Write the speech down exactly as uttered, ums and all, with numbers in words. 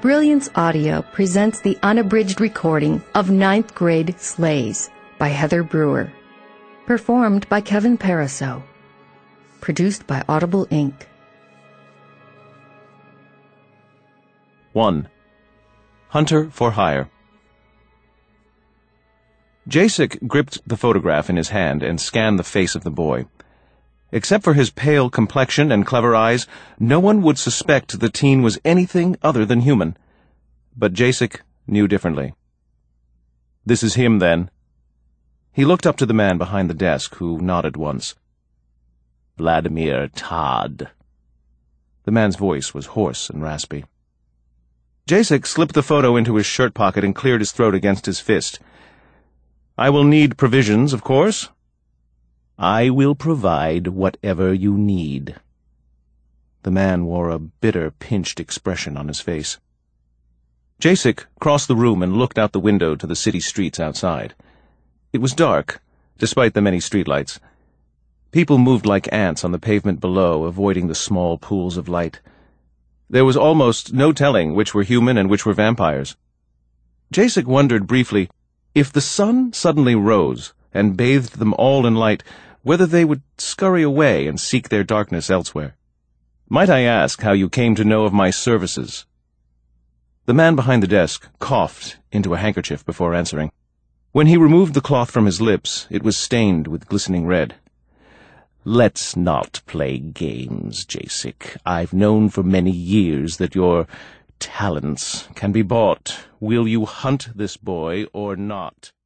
Brilliance Audio presents the unabridged recording of ninth grade Slays by Heather Brewer. Performed by Kevin Pariseau. Produced by Audible Incorporated. one. Hunter for Hire. Jasek gripped the photograph in his hand and scanned the face of the boy. Except for his pale complexion and clever eyes, no one would suspect the teen was anything other than human. But Jasek knew differently. "This is him, then." He looked up to the man behind the desk, who nodded once. "Vladimir Todd." The man's voice was hoarse and raspy. Jasek slipped the photo into his shirt pocket and cleared his throat against his fist. "I will need provisions, of course." "I will provide whatever you need." The man wore a bitter, pinched expression on his face. Jasek crossed the room and looked out the window to the city streets outside. It was dark, despite the many streetlights. People moved like ants on the pavement below, avoiding the small pools of light. There was almost no telling which were human and which were vampires. Jasek wondered briefly, if the sun suddenly rose and bathed them all in light, whether they would scurry away and seek their darkness elsewhere. "Might I ask how you came to know of my services?" The man behind the desk coughed into a handkerchief before answering. When he removed the cloth from his lips, it was stained with glistening red. "Let's not play games, Jasek. I've known for many years that your talents can be bought. Will you hunt this boy or not?"